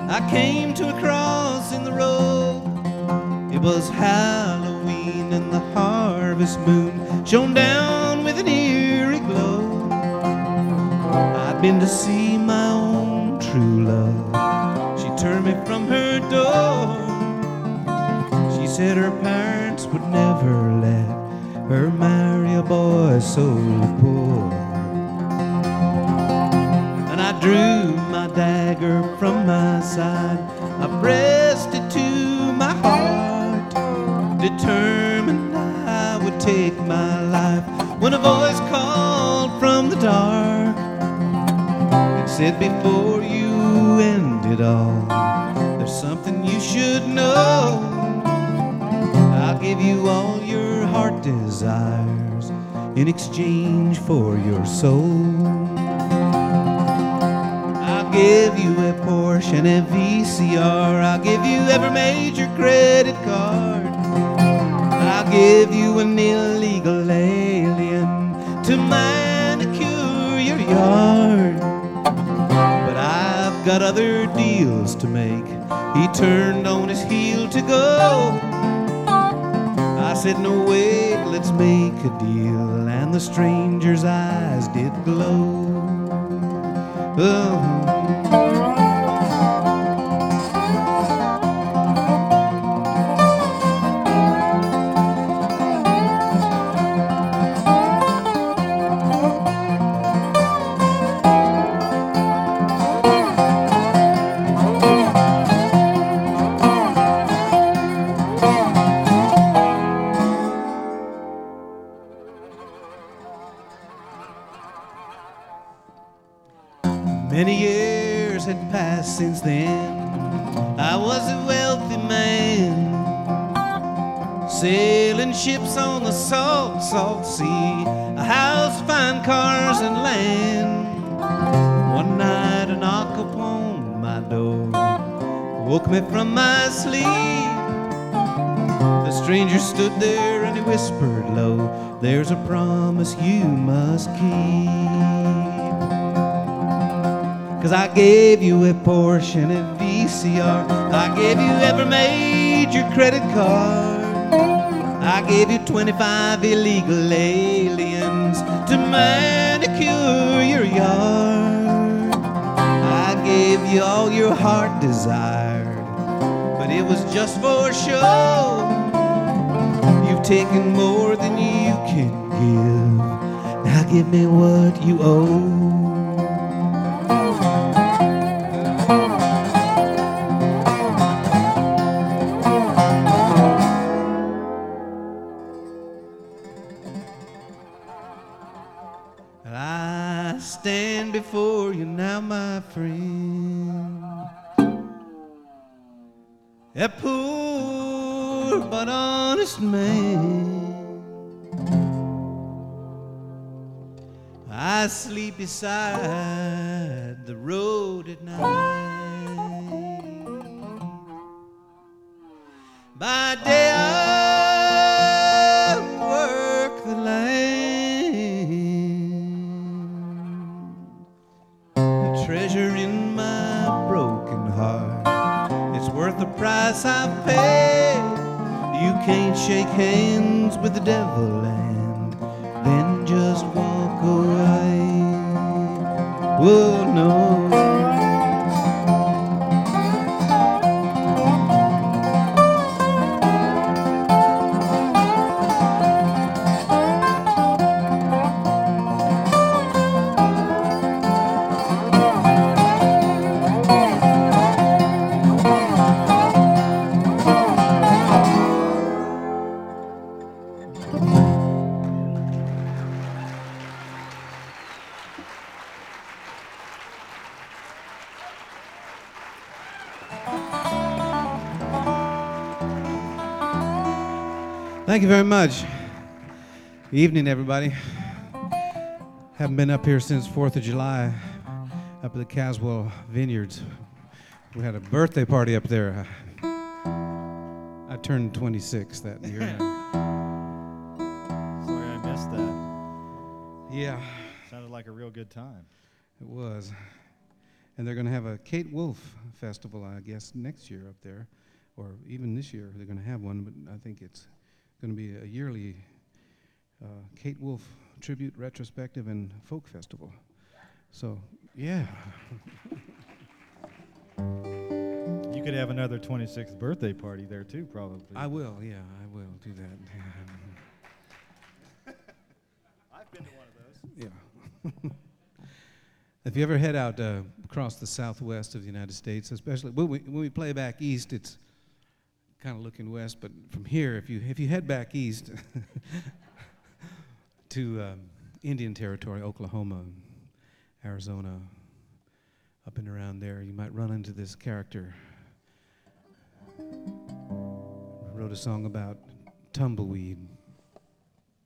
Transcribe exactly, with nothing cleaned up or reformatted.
I came to a cross in the road. It was Halloween and the harvest moon shone down with an eerie glow. I'd been to see my own true love. She turned me from her door. She said her parents would never let her marry a boy so poor. And I drew my dagger from my side, I pressed it to my heart, determined I would take my life, when a voice called from the dark. It said, before you end it all, there's something you should know. I'll give you all your heart desires in exchange for your soul. I'll give you a Porsche and a V C R. I'll give you every major credit card. I'll give you an illegal alien to manicure your yard. But I've got other deals to make. He turned on his heel to go. I said, no, wait, let's make a deal. And the stranger's eyes did glow. Oh. Many years had passed since then. I was a wealthy man, sailing ships on the salt, salt sea, a house, fine cars, and land. One night a knock upon my door woke me from my sleep. The stranger stood there and he whispered low, there's a promise you must keep. 'Cause I gave you a Porsche and a V C R. I gave you every major credit card. I gave you twenty-five illegal aliens to manicure your yard. I gave you all your heart desired, but it was just for show. You've taken more than you can give. Now give me what you owe. I stand before you now, my friend, a poor but honest man. I sleep beside the road at night. By day I work the land. The treasure in my broken heart, it's worth the price I've paid. You can't shake hands with the devil and then just walk away. Well, no. Thank you very much. Evening, everybody. Haven't been up here since fourth of July, up at the Caswell Vineyards. We had a birthday party up there. I turned twenty-six that year. Sorry I missed that. Yeah. Sounded like a real good time. It was. And they're going to have a Kate Wolf Festival, I guess, next year up there, or even this year they're going to have one, but I think it's going to be a yearly uh, Kate Wolf tribute, retrospective, and folk festival. So, yeah. You could have another twenty-sixth birthday party there too, probably. I will, yeah, I will do that. I've been to one of those. Yeah. If you ever head out uh, across the southwest of the United States, especially when we, when we play back east, it's kind of looking west. But from here, if you if you head back east to um, Indian Territory, Oklahoma, Arizona, up and around there, you might run into this character. I wrote a song about tumbleweed.